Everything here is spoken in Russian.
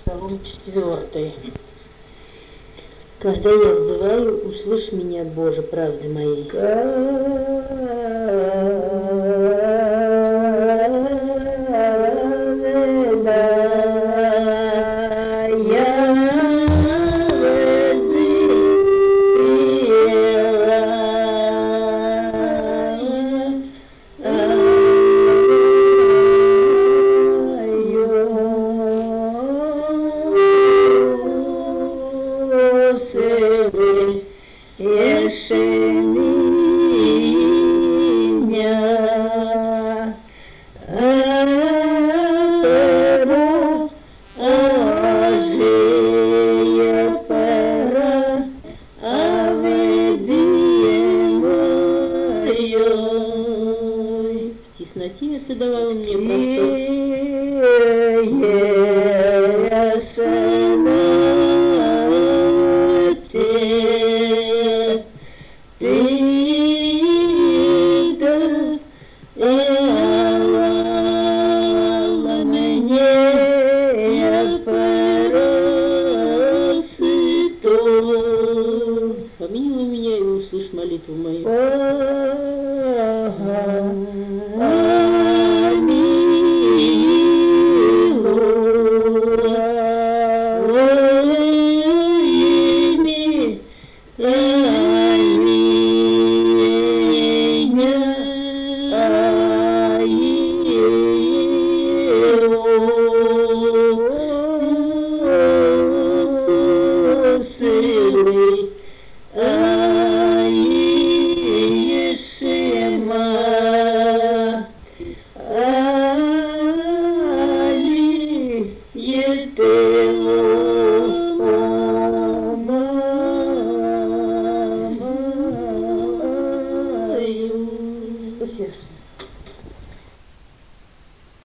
Псалом 4. Когда я взываю, услышь меня, Боже, правды моей. В тесноте ты давал мне простор. Помилуй меня и услышь молитву мою. Спасибо.